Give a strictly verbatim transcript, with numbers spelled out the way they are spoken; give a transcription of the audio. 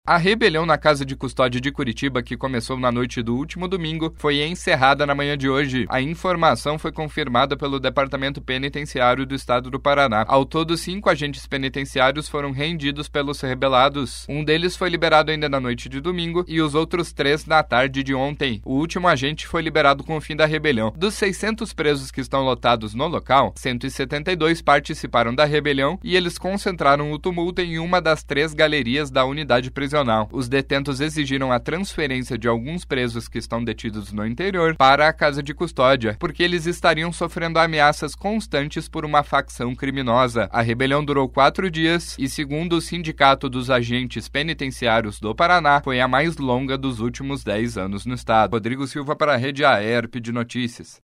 A rebelião na Casa de Custódia de Curitiba, que começou na noite do último domingo, foi encerrada na manhã de hoje. A informação foi confirmada pelo Departamento Penitenciário do Estado do Paraná. Ao todo, cinco agentes penitenciários foram rendidos pelos rebelados. Um deles foi liberado ainda na noite de domingo e os outros três na tarde de ontem. O último agente foi liberado com o fim da rebelião. Dos seiscentos presos que estão lotados no local, cento e setenta e dois participaram da rebelião e eles concentraram o tumulto em uma das três galerias da unidade prisional. Os detentos exigiram a transferência de alguns presos que estão detidos no interior para a casa de custódia, porque eles estariam sofrendo ameaças constantes por uma facção criminosa. A rebelião durou quatro dias e, segundo o Sindicato dos Agentes Penitenciários do Paraná, foi a mais longa dos últimos dez anos no estado. Rodrigo Silva para a Rede A E R P de Notícias.